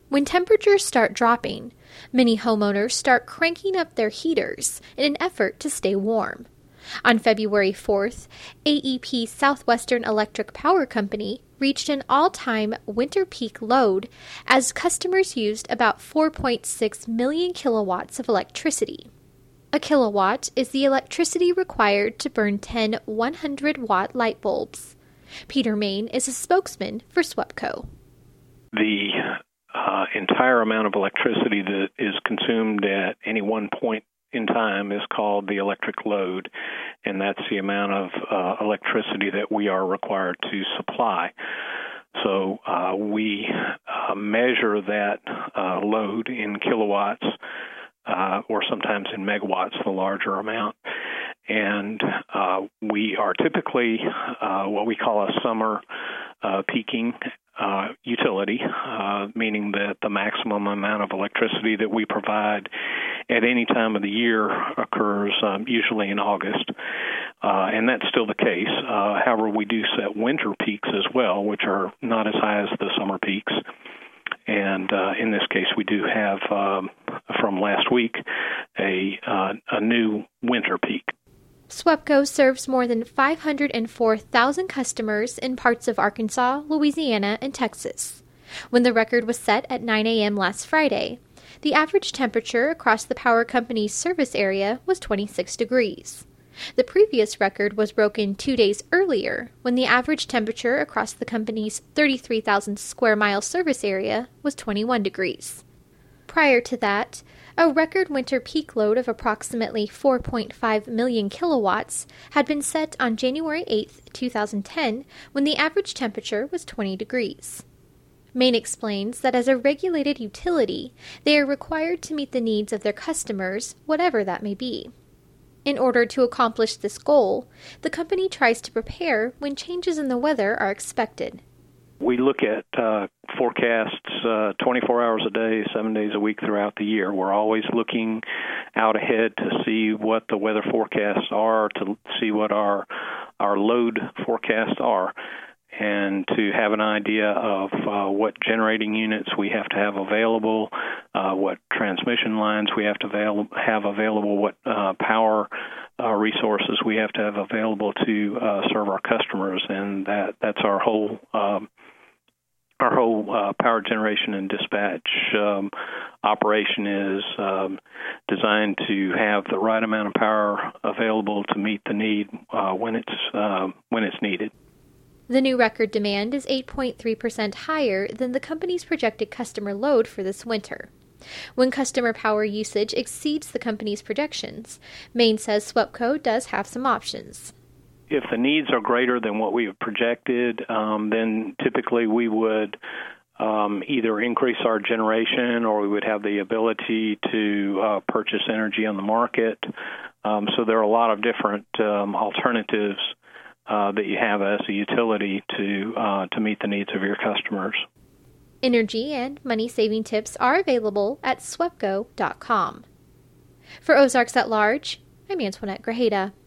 When temperatures start dropping, many homeowners start cranking up their heaters in an effort to stay warm. On February 4th, AEP Southwestern Electric Power Company reached an all-time winter peak load as customers used about 4.6 million kilowatts of electricity. A kilowatt is the electricity required to burn 10 100-watt light bulbs. Peter Main is a spokesman for SWEPCO. The entire amount of electricity that is consumed at any one point in time is called the electric load, and that's the amount of electricity that we are required to supply. So we measure that load in kilowatts or sometimes in megawatts, the larger amount. And we are typically what we call a summer peaking utility, meaning that the maximum amount of electricity that we provide at any time of the year occurs usually in August. And that's still the case. However, we do set winter peaks as well, which are not as high as the summer peaks. And in this case, we do have, from last week, a new winter peak. SWEPCO serves more than 504,000 customers in parts of Arkansas, Louisiana, and Texas. When the record was set at 9 a.m. last Friday, the average temperature across the power company's service area was 26 degrees. The previous record was broken 2 days earlier, when the average temperature across the company's 33,000 square mile service area was 21 degrees. Prior to that, a record winter peak load of approximately 4.5 million kilowatts had been set on January 8, 2010, when the average temperature was 20 degrees. Main explains that as a regulated utility, they are required to meet the needs of their customers, whatever that may be. In order to accomplish this goal, the company tries to prepare when changes in the weather are expected. We look at forecasts 24 hours a day, 7 days a week throughout the year. We're always looking out ahead to see what the weather forecasts are, to see what our load forecasts are, and to have an idea of what generating units we have to have available, what transmission lines we have to have available, what power resources we have to have available to serve our customers, and that's our whole power generation and dispatch operation is designed to have the right amount of power available to meet the need when it's needed. The new record demand is 8.3% higher than the company's projected customer load for this winter. When customer power usage exceeds the company's projections, Main says SWEPCO does have some options. If the needs are greater than what we have projected, then typically we would either increase our generation or we would have the ability to purchase energy on the market. So there are a lot of different alternatives that you have as a utility to meet the needs of your customers. Energy and money-saving tips are available at swepco.com. For Ozarks at Large, I'm Antoinette Grajeda.